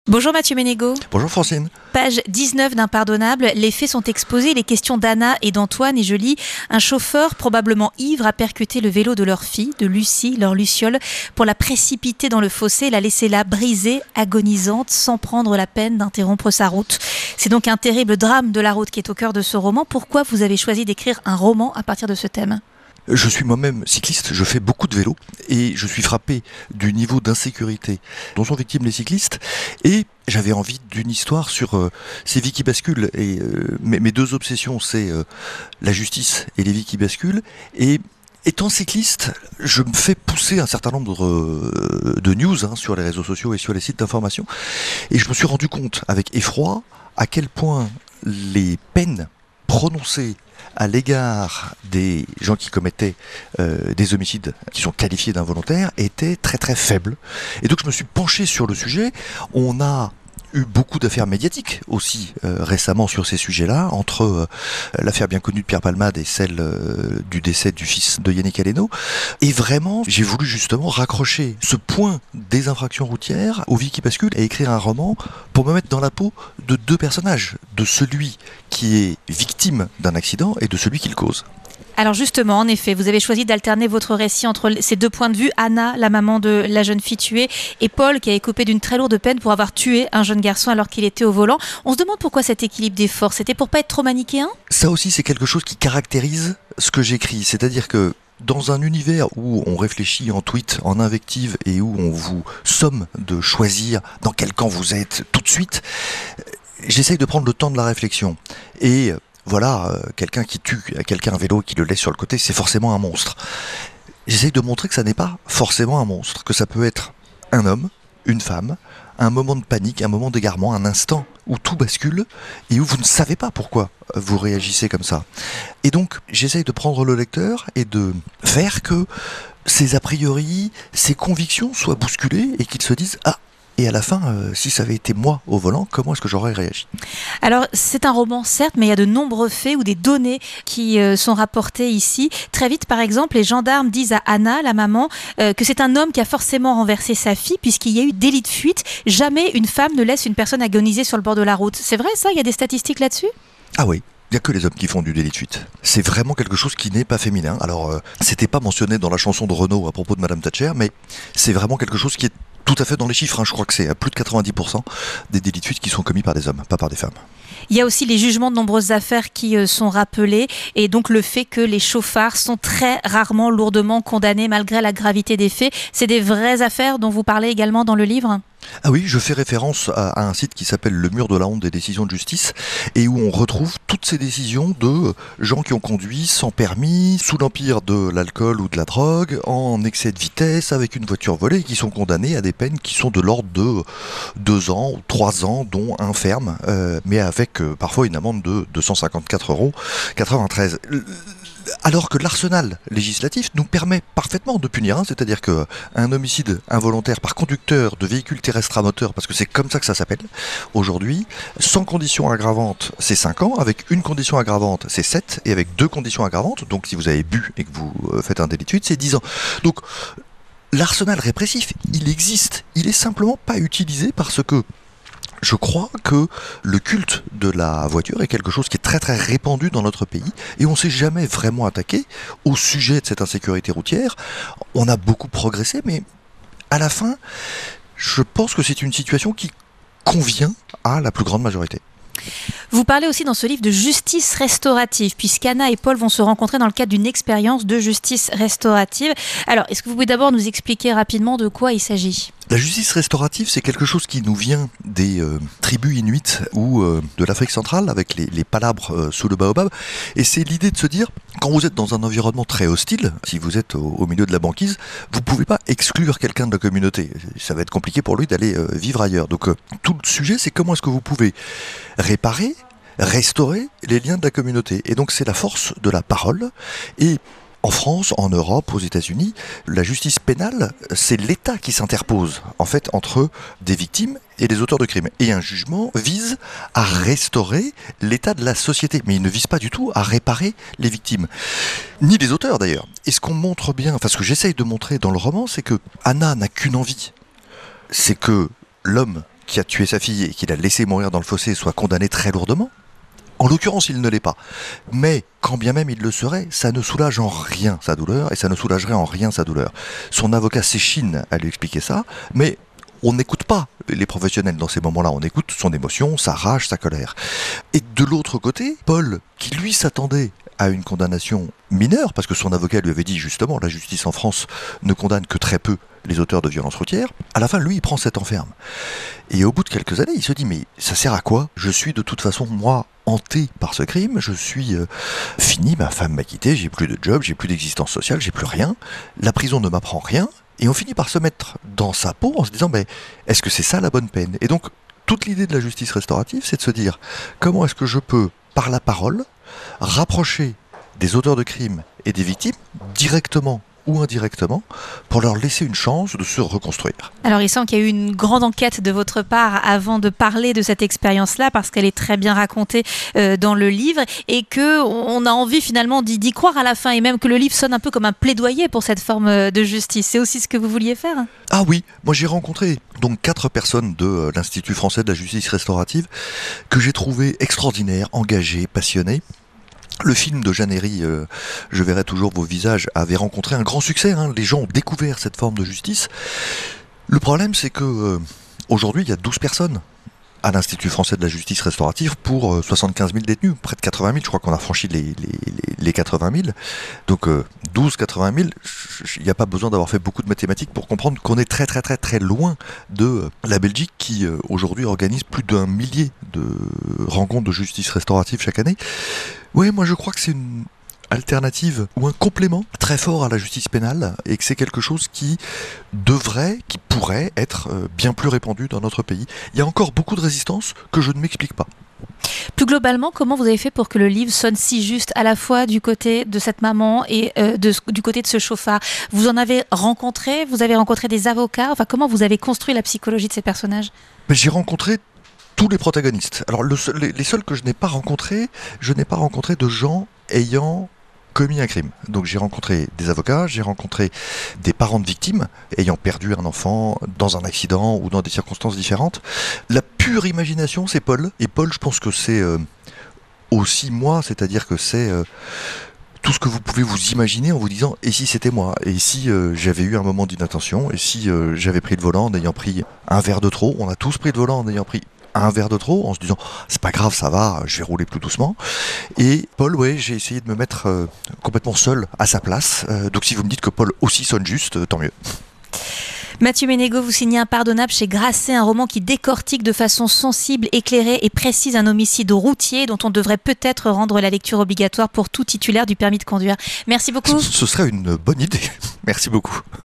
Bonjour Mathieu Ménégo. Bonjour Francine. Page 19 d'Impardonnable, les faits sont exposés, les questions d'Anna et d'Antoine, et je lis: un chauffeur probablement ivre a percuté le vélo de leur fille, de Lucie, leur Luciole, pour la précipiter dans le fossé et la laisser là, brisée, agonisante, sans prendre la peine d'interrompre sa route. C'est donc un terrible drame de la route qui est au cœur de ce roman. Pourquoi vous avez choisi d'écrire un roman à partir de ce thème ? Je suis moi-même cycliste, je fais beaucoup de vélo et je suis frappé du niveau d'insécurité dont sont victimes les cyclistes, et j'avais envie d'une histoire sur ces vies qui basculent. Et mes deux obsessions, c'est la justice et les vies qui basculent. Et étant cycliste, je me fais pousser un certain nombre de news sur les réseaux sociaux et sur les sites d'information, et je me suis rendu compte avec effroi à quel point les peines prononcées à l'égard des gens qui commettaient des homicides qui sont qualifiés d'involontaires étaient très très faibles. Et donc je me suis penché sur le sujet. On a eu beaucoup d'affaires médiatiques aussi récemment sur ces sujets-là, entre l'affaire bien connue de Pierre Palmade et celle du décès du fils de Yannick Aleno. Et vraiment, j'ai voulu justement raccrocher ce point des infractions routières aux vies qui basculent et écrire un roman pour me mettre dans la peau de deux personnages, de celui qui est victime d'un accident et de celui qui le cause. Alors justement, en effet, vous avez choisi d'alterner votre récit entre ces deux points de vue, Anna, la maman de la jeune fille tuée, et Paul, qui a écopé d'une très lourde peine pour avoir tué un jeune garçon alors qu'il était au volant. On se demande pourquoi cet équilibre des forces. C'était pour pas être trop manichéen ? Ça aussi, c'est quelque chose qui caractérise ce que j'écris. C'est-à-dire que dans un univers où on réfléchit en tweet, en invective, et où on vous somme de choisir dans quel camp vous êtes tout de suite, j'essaye de prendre le temps de la réflexion. Et voilà, quelqu'un qui tue quelqu'un à vélo, qui le laisse sur le côté, c'est forcément un monstre. J'essaye de montrer que ça n'est pas forcément un monstre, que ça peut être un homme, une femme, un moment de panique, un moment d'égarement, un instant où tout bascule et où vous ne savez pas pourquoi vous réagissez comme ça. Et donc, j'essaye de prendre le lecteur et de faire que ses a priori, ses convictions soient bousculées et qu'il se dise « Ah !» Et à la fin, si ça avait été moi au volant, comment est-ce que j'aurais réagi ? Alors, c'est un roman, certes, mais il y a de nombreux faits ou des données qui sont rapportées ici. Très vite, par exemple, les gendarmes disent à Anna, la maman, que c'est un homme qui a forcément renversé sa fille puisqu'il y a eu délit de fuite. Jamais une femme ne laisse une personne agoniser sur le bord de la route. C'est vrai, ça ? Il y a des statistiques là-dessus ? Ah oui. Il n'y a que les hommes qui font du délit de fuite. C'est vraiment quelque chose qui n'est pas féminin. Alors, c'était pas mentionné dans la chanson de Renaud à propos de Madame Thatcher, mais c'est vraiment quelque chose qui est tout à fait dans les chiffres. Je crois que c'est à plus de 90% des délits de fuite qui sont commis par des hommes, pas par des femmes. Il y a aussi les jugements de nombreuses affaires qui sont rappelés, et donc le fait que les chauffards sont très rarement lourdement condamnés malgré la gravité des faits. C'est des vraies affaires dont vous parlez également dans le livre ? Ah oui, je fais référence à un site qui s'appelle Le Mur de la honte des décisions de justice, et où on retrouve toutes ces décisions de gens qui ont conduit sans permis, sous l'empire de l'alcool ou de la drogue, en excès de vitesse, avec une voiture volée, et qui sont condamnés à des peines qui sont de l'ordre de 2 ans ou 3 ans, dont un ferme, mais avec parfois une amende de 254,93 €. Alors que l'arsenal législatif nous permet parfaitement de punir, c'est-à-dire qu'un homicide involontaire par conducteur de véhicule terrestre à moteur, parce que c'est comme ça que ça s'appelle aujourd'hui, sans condition aggravante, c'est 5 ans, avec une condition aggravante, c'est 7, et avec 2 conditions aggravantes, donc si vous avez bu et que vous faites un délit de fuite, c'est 10 ans. Donc l'arsenal répressif, il existe, il est simplement pas utilisé parce que je crois que le culte de la voiture est quelque chose qui est très très répandu dans notre pays, et on ne s'est jamais vraiment attaqué au sujet de cette insécurité routière. On a beaucoup progressé, mais à la fin, je pense que c'est une situation qui convient à la plus grande majorité. Vous parlez aussi dans ce livre de justice restaurative, puisqu'Anna et Paul vont se rencontrer dans le cadre d'une expérience de justice restaurative. Alors, est-ce que vous pouvez d'abord nous expliquer rapidement de quoi il s'agit ? La justice restaurative, c'est quelque chose qui nous vient des tribus inuites ou de l'Afrique centrale, avec les palabres sous le baobab. Et c'est l'idée de se dire, quand vous êtes dans un environnement très hostile, si vous êtes au milieu de la banquise, vous ne pouvez pas exclure quelqu'un de la communauté. Ça va être compliqué pour lui d'aller vivre ailleurs. Donc tout le sujet, c'est comment est-ce que vous pouvez réparer, restaurer les liens de la communauté. Et donc c'est la force de la parole. Et en France, en Europe, aux États-Unis, la justice pénale, c'est l'État qui s'interpose en fait entre des victimes et les auteurs de crimes. Et un jugement vise à restaurer l'état de la société, mais il ne vise pas du tout à réparer les victimes, ni les auteurs d'ailleurs. Et ce qu'on montre bien, enfin ce que j'essaye de montrer dans le roman, c'est que Anna n'a qu'une envie, c'est que l'homme qui a tué sa fille et qui l'a laissé mourir dans le fossé soit condamné très lourdement. En l'occurrence, il ne l'est pas. Mais quand bien même il le serait, ça ne soulage en rien sa douleur et ça ne soulagerait en rien sa douleur. Son avocat s'échine à lui expliquer ça, mais on n'écoute pas les professionnels dans ces moments-là, on écoute son émotion, sa rage, sa colère. Et de l'autre côté, Paul, qui lui s'attendait à une condamnation mineure, parce que son avocat lui avait dit justement, la justice en France ne condamne que très peu les auteurs de violences routières, à la fin, lui, il prend cette enferme. Et au bout de quelques années, il se dit, mais ça sert à quoi? Je suis de toute façon, moi, hanté par ce crime, je suis fini, ma femme m'a quitté, j'ai plus de job, j'ai plus d'existence sociale, j'ai plus rien, la prison ne m'apprend rien, et on finit par se mettre dans sa peau en se disant, mais est-ce que c'est ça la bonne peine? Et donc, toute l'idée de la justice restaurative, c'est de se dire, comment est-ce que je peux, par la parole, rapprocher des auteurs de crimes et des victimes, directement ou indirectement, pour leur laisser une chance de se reconstruire. Alors il semble qu'il y a eu une grande enquête de votre part avant de parler de cette expérience-là, parce qu'elle est très bien racontée dans le livre, et qu'on a envie finalement d'y croire à la fin, et même que le livre sonne un peu comme un plaidoyer pour cette forme de justice. C'est aussi ce que vous vouliez faire? Ah oui, moi j'ai rencontré donc 4 personnes de l'Institut français de la justice restaurative que j'ai trouvé extraordinaires, engagées, passionnées. Le film de Jeanne Herry, Je verrai toujours vos visages, avait rencontré un grand succès. Les gens ont découvert cette forme de justice. Le problème, c'est que aujourd'hui, il y a 12 personnes à l'Institut français de la justice restaurative pour 75 000 détenus, près de 80 000. Je crois qu'on a franchi les 80 000. Donc 12, 80 000, il n'y a pas besoin d'avoir fait beaucoup de mathématiques pour comprendre qu'on est très très très très loin de la Belgique qui aujourd'hui organise plus d'1 millier de rencontres de justice restaurative chaque année. Oui, moi je crois que c'est une alternative ou un complément très fort à la justice pénale et que c'est quelque chose qui pourrait être bien plus répandu dans notre pays. Il y a encore beaucoup de résistance que je ne m'explique pas. Plus globalement, comment vous avez fait pour que le livre sonne si juste à la fois du côté de cette maman et du côté de ce chauffard? Vous en avez rencontré? Vous avez rencontré des avocats? Enfin, comment vous avez construit la psychologie de ces personnages? J'ai rencontré tous les protagonistes. Alors les seuls que je n'ai pas rencontrés de gens ayant commis un crime. Donc j'ai rencontré des avocats, j'ai rencontré des parents de victimes ayant perdu un enfant dans un accident ou dans des circonstances différentes. La pure imagination, c'est Paul. Et Paul, je pense que c'est aussi moi, c'est-à-dire que c'est tout ce que vous pouvez vous imaginer en vous disant « et si c'était moi ? Et si j'avais eu un moment d'inattention ? Et si j'avais pris le volant en ayant pris un verre de trop ?» On a tous pris le volant en ayant pris un verre de trop, en se disant c'est pas grave, ça va, je vais rouler plus doucement. Et Paul, j'ai essayé de me mettre complètement seul à sa place. Donc si vous me dites que Paul aussi sonne juste, tant mieux. Mathieu Ménégo, vous signez Impardonnable chez Grasset, un roman qui décortique de façon sensible, éclairée et précise un homicide routier dont on devrait peut-être rendre la lecture obligatoire pour tout titulaire du permis de conduire. Merci beaucoup. Ce serait une bonne idée. Merci beaucoup.